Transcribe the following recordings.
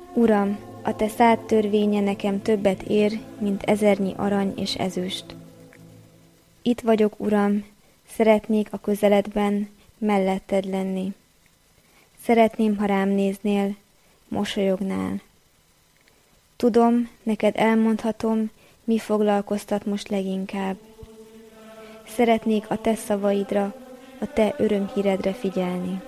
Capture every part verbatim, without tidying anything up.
Uram, a te szád törvénye nekem többet ér, mint ezernyi arany és ezüst. Itt vagyok, Uram, szeretnék a közeledben melletted lenni. Szeretném, ha rám néznél, mosolyognál. Tudom, neked elmondhatom, mi foglalkoztat most leginkább. Szeretnék a te szavaidra, a te örömhíredre figyelni.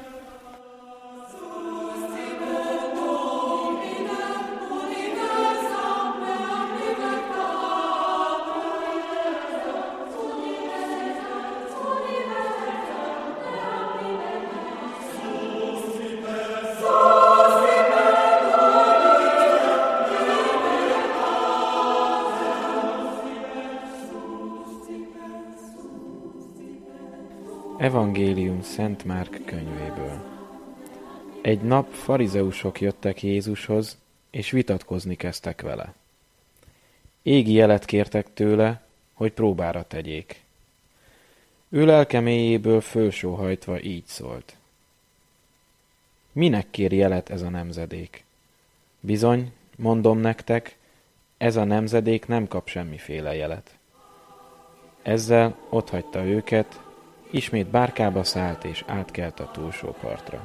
Evangélium Szent Márk könyvéből. Egy nap farizeusok jöttek Jézushoz, és vitatkozni kezdtek vele. Égi jelet kértek tőle, hogy próbára tegyék. Ő lelke mélyéből fölsóhajtva így szólt. Minek kér jelet ez a nemzedék? Bizony, mondom nektek, ez a nemzedék nem kap semmiféle jelet. Ezzel otthagyta őket, ismét bárkába szállt és átkelt a túlsó partra.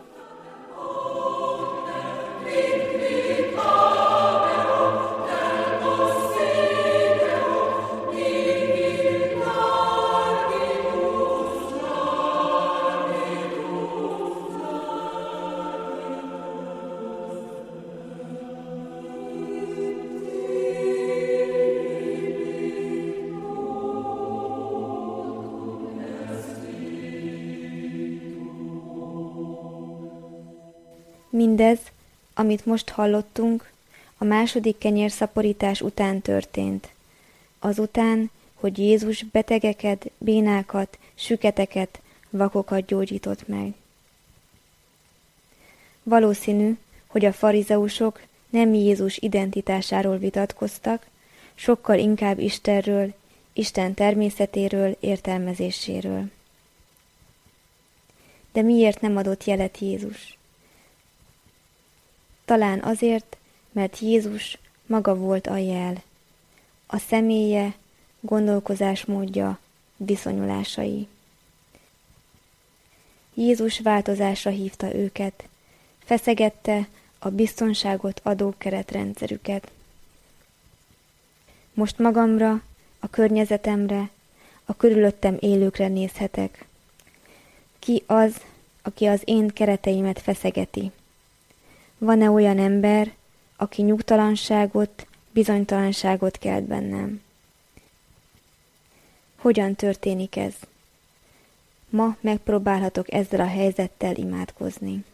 Mindez, amit most hallottunk, a második kenyérszaporítás után történt. Azután, hogy Jézus betegeket, bénákat, süketeket, vakokat gyógyított meg. Valószínű, hogy a farizeusok nem Jézus identitásáról vitatkoztak, sokkal inkább Istenről, Isten természetéről, értelmezéséről. De miért nem adott jelet Jézus? Talán azért, mert Jézus maga volt a jel, a személye, gondolkozásmódja, viszonyulásai. Jézus változásra hívta őket, feszegette a biztonságot adó keretrendszerüket. Most magamra, a környezetemre, a körülöttem élőkre nézhetek. Ki az, aki az én kereteimet feszegeti? Van-e olyan ember, aki nyugtalanságot, bizonytalanságot kelt bennem? Hogyan történik ez? Ma megpróbálhatok ezzel a helyzettel imádkozni.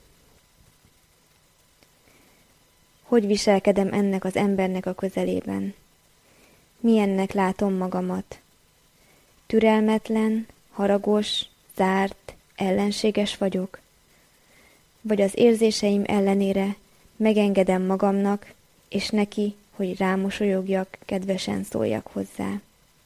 Hogy viselkedem ennek az embernek a közelében? Milyennek látom magamat? Türelmetlen, haragos, zárt, ellenséges vagyok? Vagy az érzéseim ellenére megengedem magamnak, és neki, hogy rámosolyogjak, kedvesen szóljak hozzá.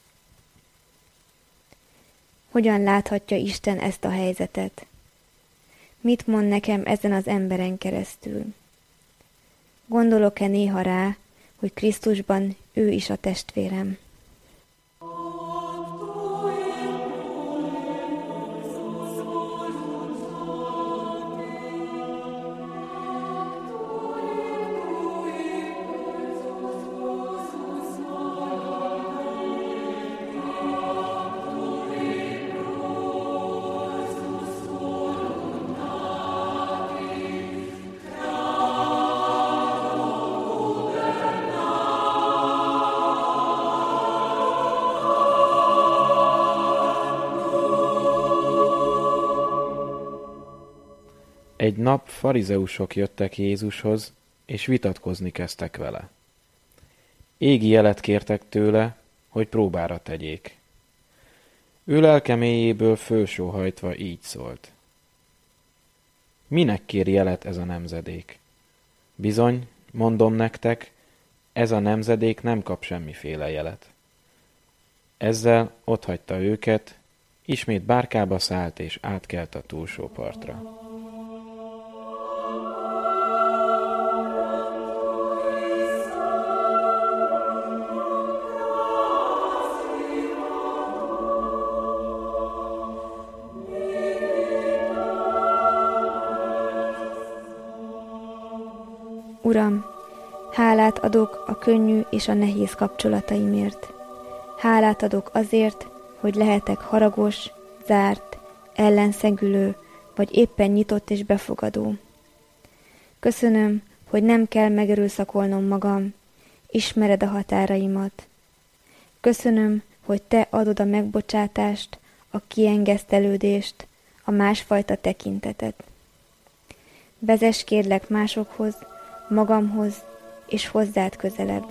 Hogyan láthatja Isten ezt a helyzetet? Mit mond nekem ezen az emberen keresztül? Gondolok-e néha rá, hogy Krisztusban ő is a testvérem? Egy nap farizeusok jöttek Jézushoz, és vitatkozni kezdtek vele. Égi jelet kértek tőle, hogy próbára tegyék. Ő lelke mélyéből fölsóhajtva így szólt. Minek kér jelet ez a nemzedék? Bizony, mondom nektek, ez a nemzedék nem kap semmiféle jelet. Ezzel otthagyta őket, ismét bárkába szállt és átkelt a túlsó partra. Uram, hálát adok a könnyű és a nehéz kapcsolataimért. Hálát adok azért, hogy lehetek haragos, zárt, ellenszegülő, vagy éppen nyitott és befogadó. Köszönöm, hogy nem kell megerőszakolnom magam, ismered a határaimat. Köszönöm, hogy te adod a megbocsátást, a kiengesztelődést, a másfajta tekintetet. Vezess kérlek másokhoz, magamhoz és hozzád közelebb.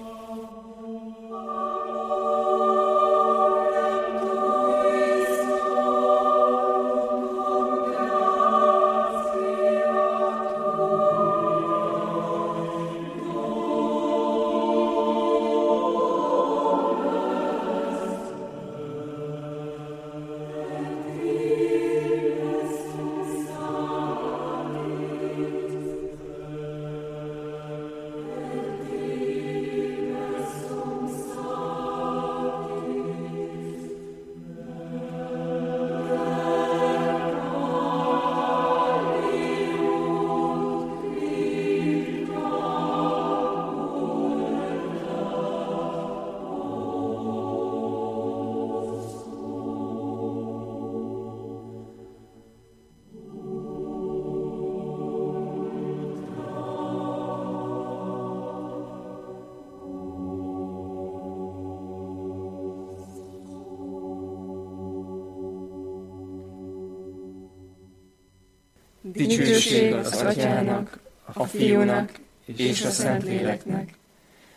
Dicsőség az Atyának, a Fiúnak és a Szentléleknek,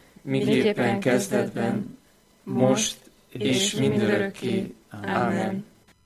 miképpen kezdetben, most és mindörökké. Ámen.